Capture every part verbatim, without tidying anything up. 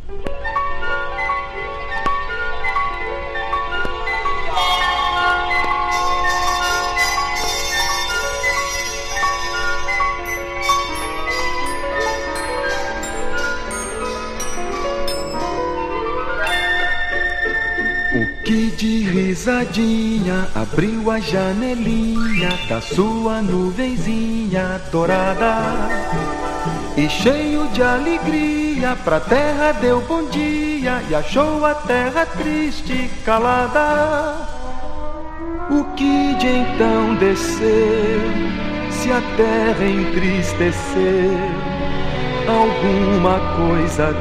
O Kid risadinha abriu a janelinha da sua nuvenzinha dourada e cheio de alegria pra terra deu bom dia e achou a terra triste e calada. O Kid então desceu, se a terra entristecer, alguma coisa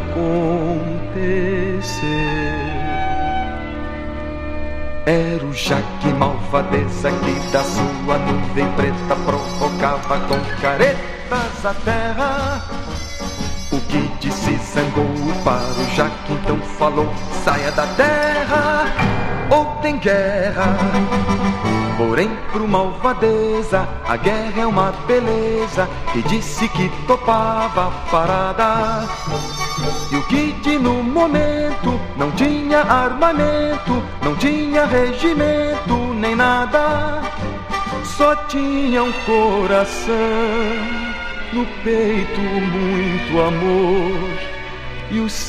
aconteceu. Era o Jaque malvadeza que da sua nuvem preta provocava com caretas a terra. O Kid se zangou para o Jaque, então falou: saia da terra ou tem guerra. Porém pro malvadeza a guerra é uma beleza, e disse que topava a parada. E o Kid no momento não tinha armamento, não tinha regimento nem nada, só tinha um coração, no peito muito amor e o